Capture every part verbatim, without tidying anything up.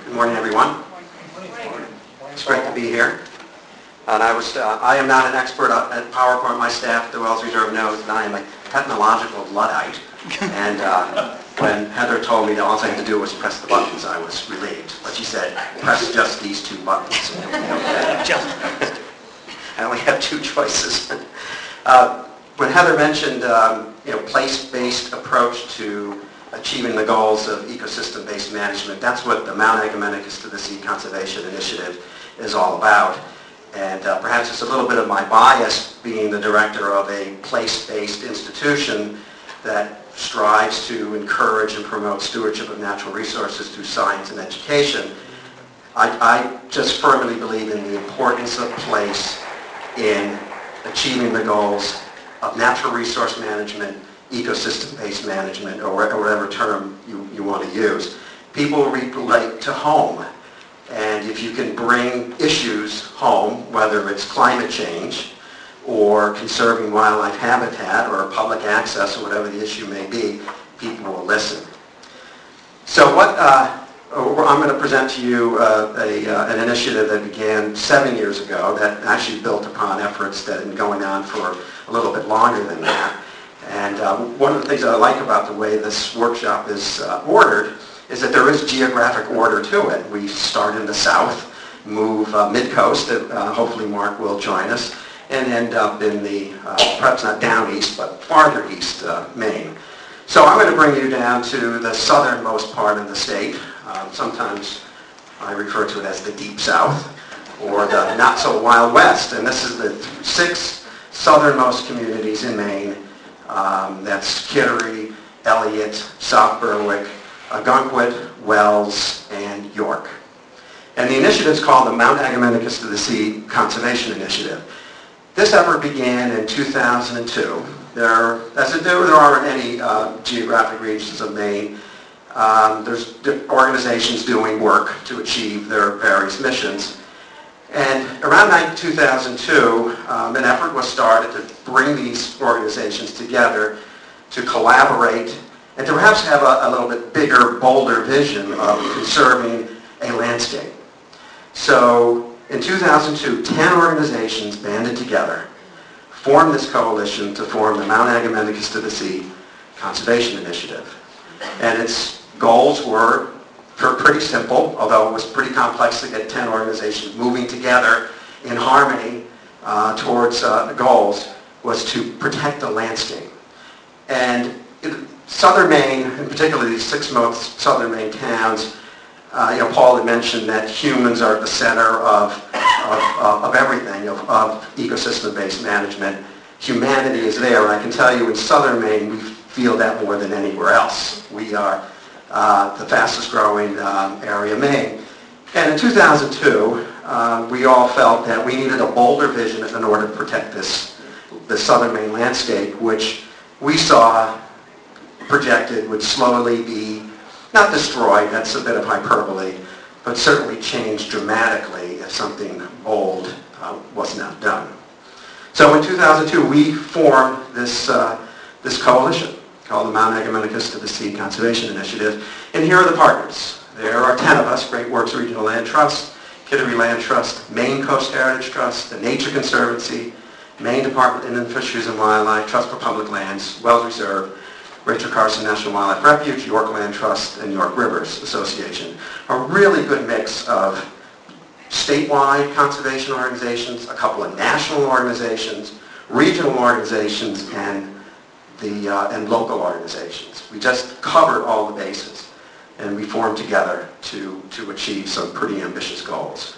Good morning, everyone. It's great to be here. And I was, uh, I am not an expert at PowerPoint. My staff at the Wells Reserve knows that I am a technological Luddite. And uh, when Heather told me that all I had to do was press the buttons, I was relieved. But she said, press just these two buttons. Just. I only have two choices. Uh, when Heather mentioned, um, you know, place-based approach to achieving the goals of ecosystem-based management, that's what the Mount Agamenticus to the Sea Conservation Initiative is all about. And uh, perhaps it's a little bit of my bias being the director of a place-based institution that strives to encourage and promote stewardship of natural resources through science and education. I, I just firmly believe in the importance of place in achieving the goals of natural resource management, ecosystem-based management, or whatever term you, you want to use. People relate to home. And if you can bring issues home, whether it's climate change or conserving wildlife habitat or public access or whatever the issue may be, people will listen. So what uh, I'm going to present to you uh, a, uh, an initiative that began seven years ago that actually built upon efforts that have been going on for a little bit longer than that. And uh, one of the things that I like about the way this workshop is uh, ordered is that there is geographic order to it. We start in the south, move uh, mid-coast, uh, hopefully Mark will join us, and end up in the, uh, perhaps not down east, but farther east, uh, Maine. So I'm going to bring you down to the southernmost part of the state. Uh, sometimes I refer to it as the deep south, or the not so wild west. And this is the six southernmost communities in Maine. Um, that's Kittery, Elliott, South Berwick, Ogunquit, Wells, and York. And the initiative is called the Mount Agamenticus to the Sea Conservation Initiative. This effort began in two thousand two. There, as there, there aren't any uh, geographic regions of Maine. Um, there's organizations doing work to achieve their various missions. And around two thousand two, um, an effort was started to bring these organizations together to collaborate and to perhaps have a, a little bit bigger, bolder vision of conserving a landscape. So in two thousand two, ten organizations banded together, formed this coalition to form the Mount Agamenticus to the Sea Conservation Initiative. And its goals were pretty simple, although it was pretty complex to get ten organizations moving together in harmony uh, towards uh, the goals, was to protect the landscape. And it, southern Maine, in particular these six most southern Maine towns, uh, you know, Paul had mentioned that humans are at the center of, of, of everything, of, of ecosystem-based management. Humanity is there, and I can tell you in southern Maine we feel that more than anywhere else. We are uh, the fastest growing um, area of Maine. And in two thousand two, uh, we all felt that we needed a bolder vision in order to protect this, the southern Maine landscape, which we saw projected would slowly be, not destroyed, that's a bit of hyperbole, but certainly changed dramatically if something bold uh, was not done. So in two thousand two, we formed this, uh, this coalition called the Mount Agamenticus to the Sea Conservation Initiative. And here are the partners. There are ten of us: Great Works Regional Land Trust, Kittery Land Trust, Maine Coast Heritage Trust, the Nature Conservancy, Maine Department of Inland Fisheries and Wildlife, Trust for Public Lands, Wells Reserve, Rachel Carson National Wildlife Refuge, York Land Trust, and York Rivers Association. A really good mix of statewide conservation organizations, a couple of national organizations, regional organizations, and the uh, and local organizations. We just covered all the bases, and we formed together to, to achieve some pretty ambitious goals.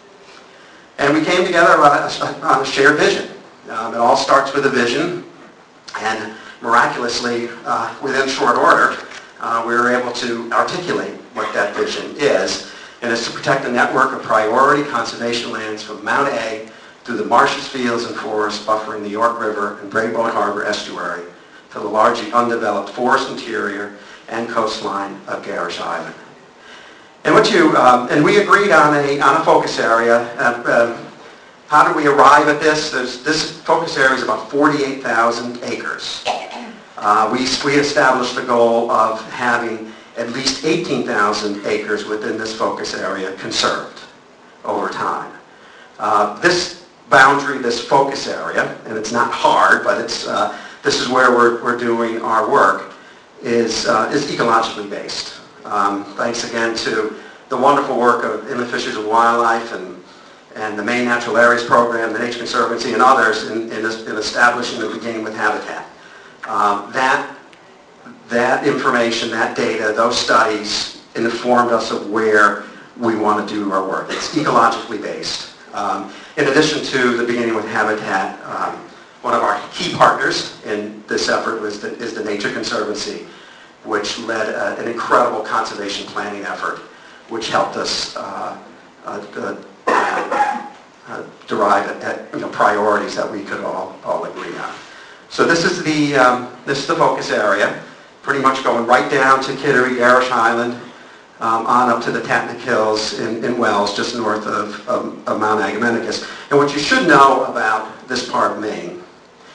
And we came together on a, on a shared vision. Um, it all starts with a vision, and miraculously, uh, within short order, uh, we were able to articulate what that vision is, and it's to protect a network of priority conservation lands from Mount A through the marshes, fields, and forests buffering the York River and Brave Boat Harbor estuary to the largely undeveloped forest interior and coastline of Garish Island. And what you um, and we agreed on a on a focus area. Uh, uh, how did we arrive at this? There's, this focus area is about forty-eight thousand acres. Uh, we we established the goal of having at least eighteen thousand acres within this focus area conserved over time. Uh, this boundary, this focus area, and it's not hard, but it's, uh, this is where we're, we're doing our work, is, uh, is ecologically based. Um, thanks again to the wonderful work of Inland Fisheries and Wildlife and, and the Maine Natural Areas Program, the Nature Conservancy, and others in, in, in establishing the Beginning with Habitat. Um, that That information, that data, those studies informed us of where we want to do our work. It's ecologically based. Um, in addition to the Beginning with Habitat, um, one of our key partners in this effort was the, is the Nature Conservancy, which led a, an incredible conservation planning effort, which helped us uh, uh, uh, uh, derive at, at, you know, priorities that we could all, all agree on. So this is the, um, this is the focus area, pretty much going right down to Kittery, Garish Island, um, on up to the Tatnick Hills in, in Wells, just north of, of, of Mount Agamenticus. And what you should know about this part of Maine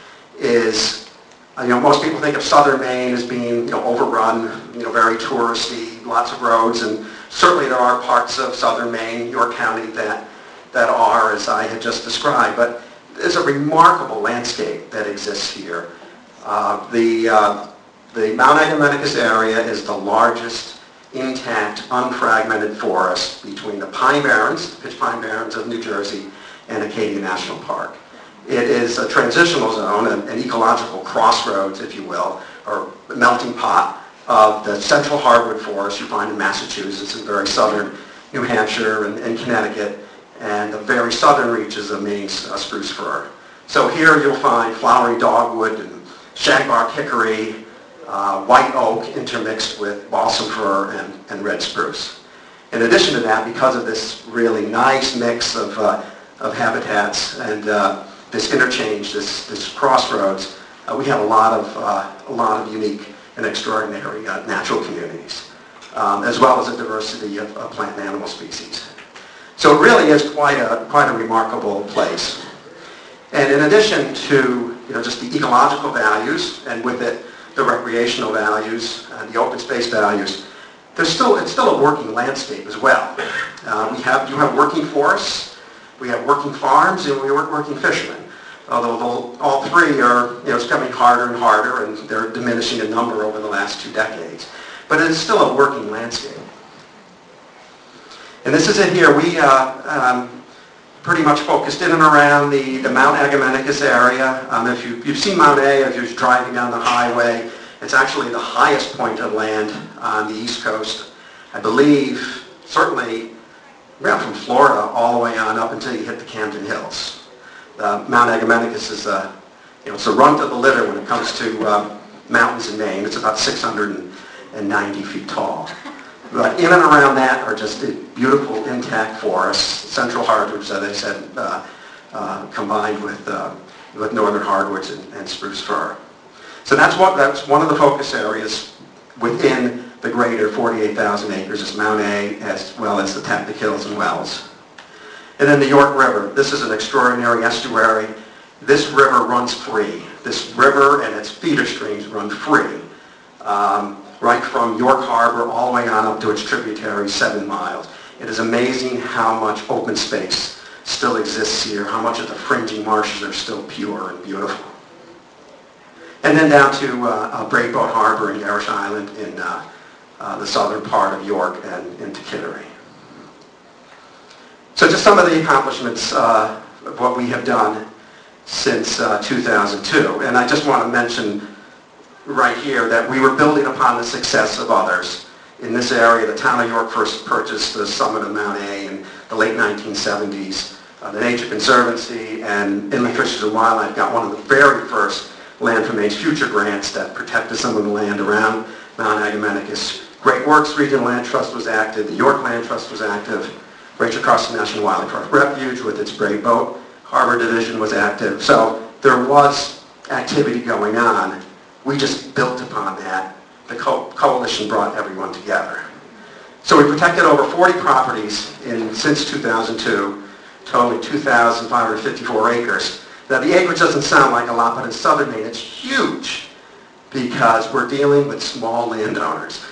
is, uh, you know, most people think of southern Maine as being, you know, overrun, you know, very touristy, lots of roads, and certainly there are parts of southern Maine, York County, that, that are, as I had just described. But there's a remarkable landscape that exists here. Uh, the uh, The Mount Agamenticus area is the largest intact, unfragmented forest between the Pine Barrens, the Pitch Pine Barrens of New Jersey, and Acadia National Park. It is a transitional zone, an, an ecological crossroads, if you will, or melting pot of the central hardwood forest you find in Massachusetts and very southern New Hampshire and, and Connecticut, and the very southern reaches of Maine's uh, spruce fir. So here you'll find flowering dogwood and shagbark hickory, Uh, white oak intermixed with balsam fir and, and red spruce. In addition to that, because of this really nice mix of, uh, of habitats and uh, this interchange, this, this crossroads, uh, we have a lot of, uh, a lot of unique and extraordinary uh, natural communities, um, as well as a diversity of, of plant and animal species. So it really is quite a, quite a remarkable place. And in addition to, you know, just the ecological values, and with it the recreational values and the open space values, there's still, it's still a working landscape as well. Uh, we have, you have working forests, we have working farms, and we have working fishermen. Although all three are, you know, it's becoming harder and harder, and they're diminishing in number over the last two decades. But it's still a working landscape. And this is it here. We uh, um, pretty much focused in and around the, the Mount Agamenticus area. Um, if you, you've seen Mount A, if you're driving down the highway, it's actually the highest point of land on the East Coast. I believe, certainly, around from Florida all the way on up until you hit the Camden Hills. Uh, Mount Agamenticus is a, you know, it's a runt of the litter when it comes to um, mountains in Maine. It's about six hundred ninety feet tall. But in and around that are just beautiful intact forests, central hardwoods, as I said, uh, uh, combined with, uh, with northern hardwoods and, and spruce fir. So that's, what, that's one of the focus areas within the greater forty-eight thousand acres, is Mount A, as well as the Tatnick Hills and Wells. And then the York River. This is an extraordinary estuary. This river runs free. This river and its feeder streams run free. Um, right from York Harbor all the way on up to its tributary, seven miles. It is amazing how much open space still exists here, how much of the fringing marshes are still pure and beautiful. And then down to uh, uh, Brave Boat Harbor and Garish Island in uh, uh, the southern part of York and into Kittery. So just some of the accomplishments uh, of what we have done since uh, two thousand two. And I just want to mention right here that we were building upon the success of others. In this area, the town of York first purchased the summit of Mount A in the late nineteen seventies. Uh, the Nature Conservancy and Inland Fisheries and Wildlife got one of the very first Land for Maine's Future grants that protected some of the land around Mount Agamenticus. Great Works Regional Land Trust was active, the York Land Trust was active, Rachel Carson National Wildlife Refuge with its Brave Boat Harbor Division was active. So there was activity going on. We just built upon that. The co coalition brought everyone together. So we protected over forty properties in, since two thousand two, totaling two thousand five hundred fifty-four acres. Now the acreage doesn't sound like a lot, but in southern Maine it's huge because we're dealing with small landowners.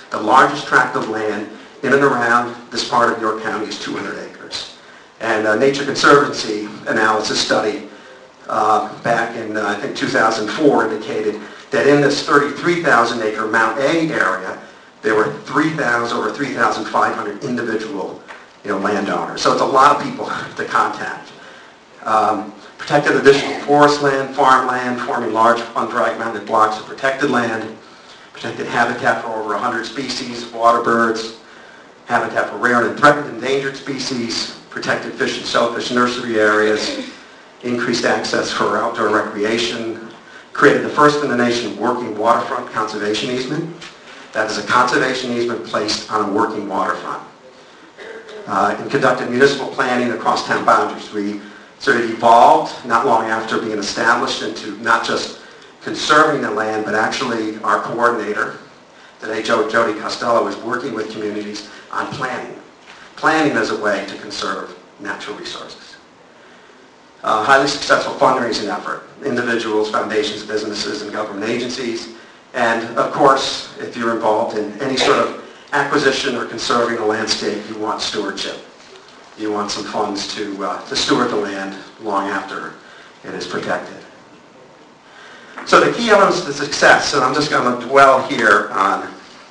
The largest tract of land in and around this part of York County is two hundred acres. And uh, Nature Conservancy analysis study uh, back in, uh, I think, two thousand four indicated that in this thirty-three thousand acre Mount A area, there were three thousand, over three thousand five hundred individual you know, landowners. So it's a lot of people to contact. Um, protected additional forest land, farmland, forming large unfragmented blocks of protected land, protected habitat for over one hundred species, water birds, habitat for rare and threatened endangered species, protected fish and shellfish nursery areas, increased access for outdoor recreation, created the first in the nation working waterfront conservation easement. That is a conservation easement placed on a working waterfront. Uh, and conducted municipal planning across town boundaries. We sort of evolved not long after being established into not just conserving the land, but actually our coordinator, today Jo- Jody Costello, is working with communities on planning. Planning as a way to conserve natural resources. Uh, highly successful fundraising effort. Individuals, foundations, businesses, and government agencies. And of course, if you're involved in any sort of acquisition or conserving a landscape, you want stewardship. You want some funds to, uh, to steward the land long after it is protected. So the key elements to success, and I'm just going to dwell here on,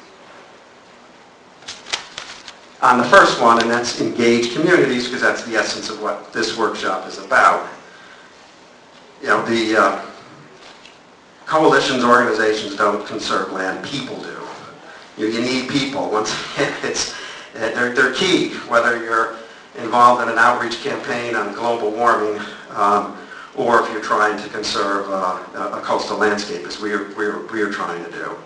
on the first one, and that's engage communities, because that's the essence of what this workshop is about. You know, the uh, coalitions, organizations don't conserve land, people do. You, you need people. Once again, it's, they're, they're key, whether you're involved in an outreach campaign on global warming um, or if you're trying to conserve uh, a coastal landscape, as we're, we're, we're trying to do.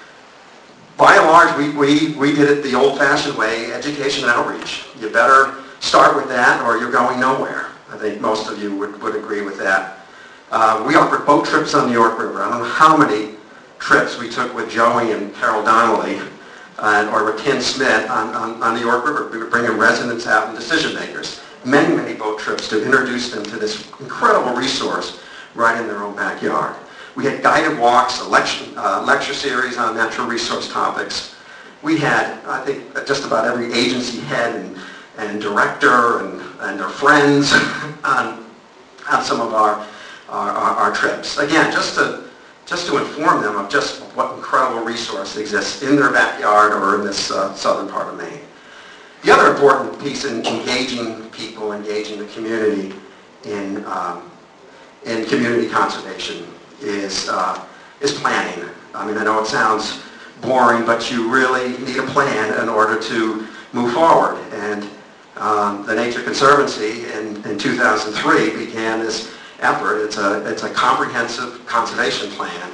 By and large, we, we, we did it the old-fashioned way, education and outreach. You better start with that or you're going nowhere. I think most of you would, would agree with that. Uh, we offered boat trips on the York River. I don't know how many trips we took with Joey and Carol Donnelly uh, or with Ken Smith on, on, on the York River. We were bringing residents out and decision makers. Many, many boat trips to introduce them to this incredible resource right in their own backyard. We had guided walks, a lecture, uh, lecture series on natural resource topics. We had, I think, just about every agency head and, and director and, and their friends on, on some of our, our, our, our trips. Again, just to just to inform them of just what incredible resource exists in their backyard or in this uh, southern part of Maine. The other important piece in engaging people, engaging the community in, um, in community conservation is, uh, is planning. I mean, I know it sounds boring, but you really need a plan in order to move forward. And um, the Nature Conservancy in, in two thousand three began this effort. It's a, it's a comprehensive conservation plan.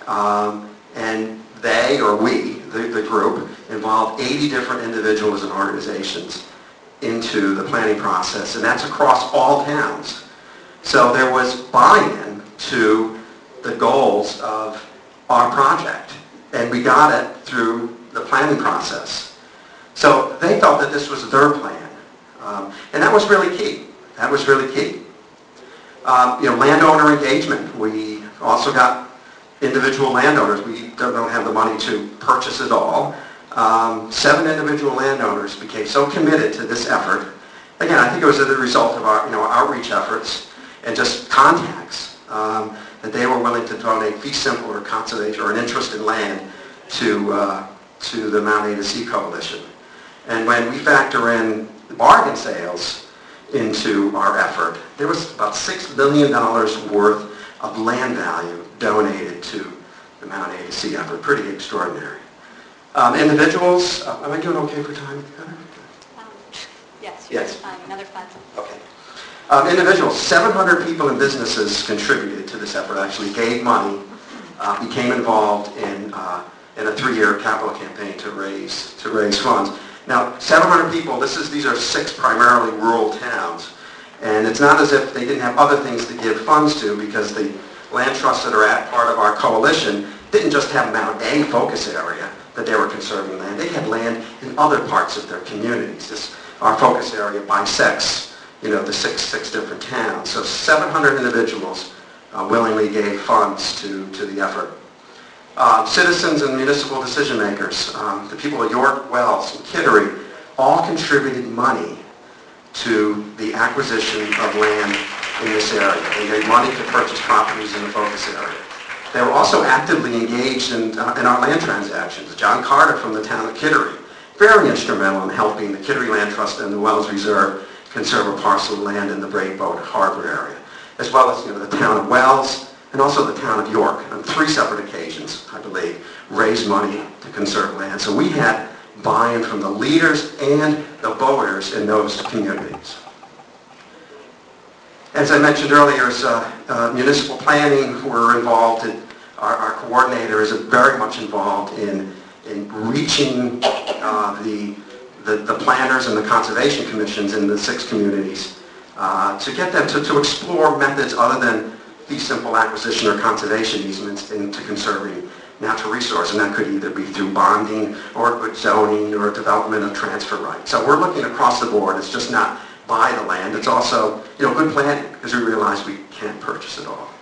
Um, and they, or we, the, the group, involved eighty different individuals and organizations into the planning process, and that's across all towns. So there was buy-in to the goals of our project, and we got it through the planning process. So they felt that this was their plan, um, and that was really key. That was really key. Um, you know, landowner engagement. We also got individual landowners. We don't, don't have the money to purchase it all. Um, seven individual landowners became so committed to this effort. Again, I think it was as a result of our, you know, outreach efforts and just contacts um, that they were willing to donate fee simple or conservation or an interest in land to uh, to the Mount A to Sea Coalition. And when we factor in bargain sales into our effort, there was about six million dollars worth of land value donated to the Mount A to Sea effort. Pretty extraordinary. Um, individuals, uh, am I doing okay for time? Um, yes, yes. Fine. Another fun. Okay. Um, individuals, seven hundred people and businesses contributed to this effort, actually gave money, uh, became involved in, uh, in a three-year capital campaign to raise, to raise funds. Now, seven hundred people, this is, these are six primarily rural towns. And it's not as if they didn't have other things to give funds to, because the land trusts that are at part of our coalition didn't just have Mount A focus area that they were conserving land. They had land in other parts of their communities. This, our focus area bisects, you know, the six, six different towns. So seven hundred individuals uh, willingly gave funds to, to the effort. Uh, citizens and municipal decision makers, um, the people of York, Wells, and Kittery, all contributed money to the acquisition of land in this area. They gave money to purchase properties in the focus area. They were also actively engaged in, uh, in our land transactions. John Carter from the town of Kittery, very instrumental in helping the Kittery Land Trust and the Wells Reserve conserve a parcel of land in the Brave Boat Harbor area, as well as you know, the town of Wells and also the town of York, on three separate occasions, I believe, raised money to conserve land. So we had buy-in from the leaders and the voters in those communities. As I mentioned earlier, as, uh, uh, municipal planning, we're involved in, our, our coordinator is very much involved in, in reaching uh, the, the, the planners and the conservation commissions in the six communities uh, to get them to, to explore methods other than fee simple acquisition or conservation easements into conserving natural resource, and that could either be through bonding or zoning or development of transfer rights. So we're looking across the board. It's just not buy the land. It's also, you know, good planning, because we realize we can't purchase it all.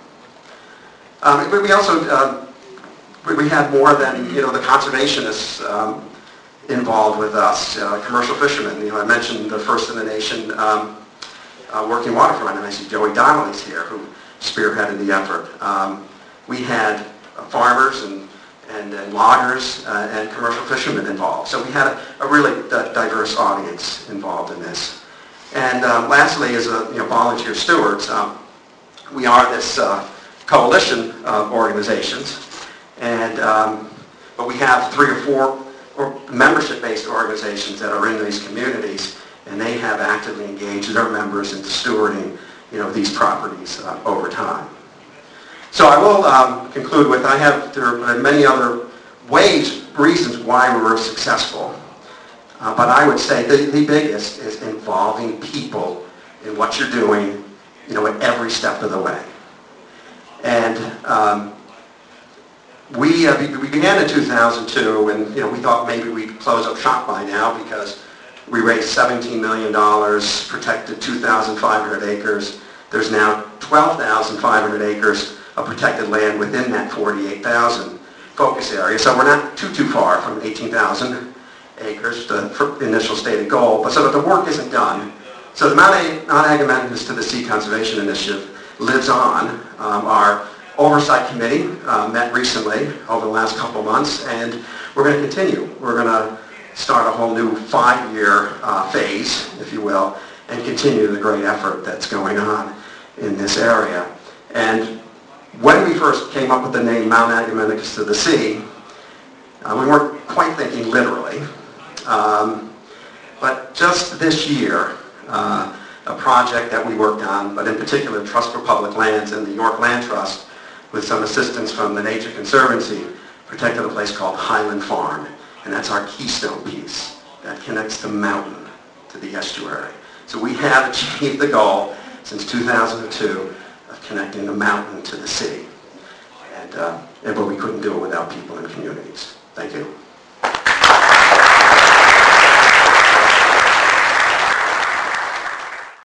Um, but we also, uh, we, we had more than, you know, the conservationists um, involved with us, uh, commercial fishermen. You know, I mentioned the first in the nation um, uh, working waterfront, and I see Joey Donnelly's here, who spearheaded the effort. Um, we had uh, farmers and and, and loggers uh, and commercial fishermen involved. So we had a, a really d- diverse audience involved in this. And um, lastly, as a you know, volunteer stewards, um, we are this uh, coalition of organizations, and um, but we have three or four or membership-based organizations that are in these communities, and they have actively engaged their members into stewarding you know, these properties uh, over time. So I will um, conclude with, I have, there are many other ways, reasons why we were successful. Uh, but I would say the, the biggest is involving people in what you're doing, you know, at every step of the way. And um, we, uh, we began in two thousand two, and you know, we thought maybe we'd close up shop by now because we raised seventeen million dollars, protected two thousand five hundred acres. There's now twelve thousand five hundred acres of protected land within that forty-eight thousand focus area. So we're not too, too far from eighteen thousand acres, the initial stated goal, but so that the work isn't done. So the Mount Ag Amendments to the Sea Conservation Initiative lives on. Um, our oversight committee uh, met recently over the last couple months, and we're going to continue. We're going to start a whole new five-year uh, phase, if you will, and continue the great effort that's going on in this area. And when we first came up with the name Mount Ag Amendments to the Sea, uh, we weren't quite thinking literally. Um, but just this year, uh, a project that we worked on, but in particular Trust for Public Lands and the York Land Trust, with some assistance from the Nature Conservancy, protected a place called Highland Farm. And that's our keystone piece that connects the mountain to the estuary. So we have achieved the goal since two thousand two of connecting the mountain to the sea. And, uh, and but we couldn't do it without people and communities. Thank you.